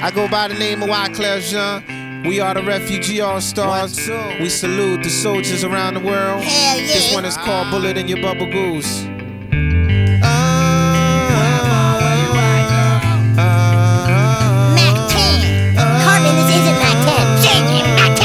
I go by the name of Wyclef Jean. We are the Refugee All-Stars. We salute the soldiers around the world. Hell yeah. This one is called Bullet in Your Bubble Goose. Mac 10. Carbon, this isn't Mac 10. Mac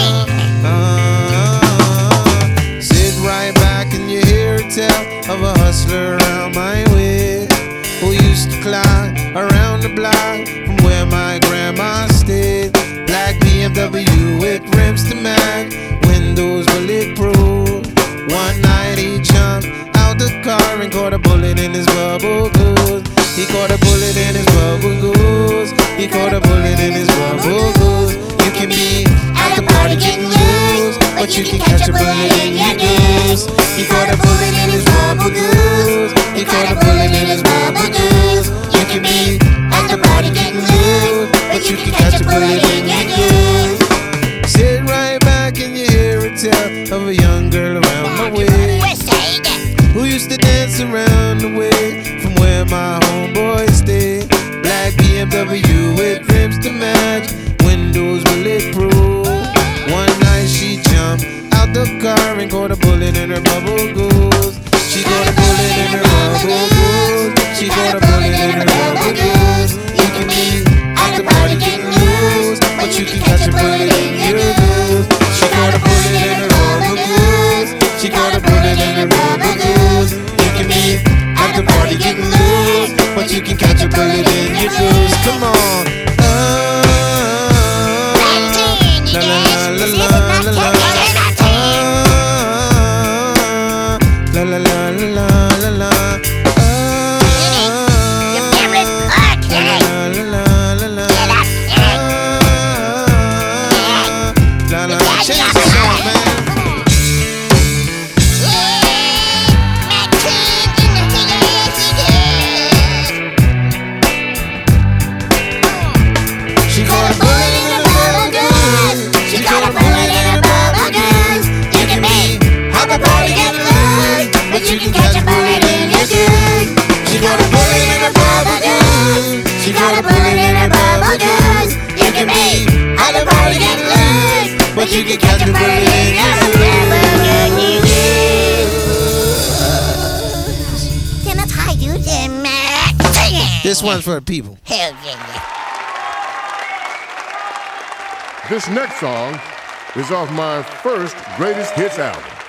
10. Sit right back and you hear a tell of a hustler around my way, who used to climb around the block from where my grandma stayed. Black BMW with rims to match, windows bulletproof. One night he jumped out the car and caught a bullet in his bubble goose. He caught a bullet in his bubble goose. He caught a bullet in his bubble goose. You can be at the party getting loose, but you can catch a bullet in your goose. He caught a bullet in his bubble goose. He caught a bullet in his bubble goose. You can be at the party getting loose, but you can catch a bullet in your goose. Sit right back and you hear a tell of a young girl around my way, who used to dance around the way from where my homeboy stayed. Black BMW with rims to match, windows bulletproof. One night she jumped out the car and caught a bullet in her bubble goose. She caught a bullet in her bubble goose. She caught a bullet in her bubble goose. You can be at the party getting loose, but you can catch a bullet in your goose. She caught a bullet in her bubble goose. She caught a bullet in her bubble goose. You can be at the party getting loose, but you can catch a bullet in your goose. Come on. La la la la la la. La la la la la la la. Your favorite part, La la la la la. La la. Change the song, man. She got a bullet in her bubble goose. She got a bullet in her bubble goose. You can be at the party getting loose, but you can catch a bullet in your goose. She got a bullet in her bubble goose. She got a bullet in her bubble goose. You can be at the party getting loose, but you can catch a bullet in your goose. Then that's how you do, Mac 10. This one's for the people. Hell yeah. This next song is off my first Greatest Hits album.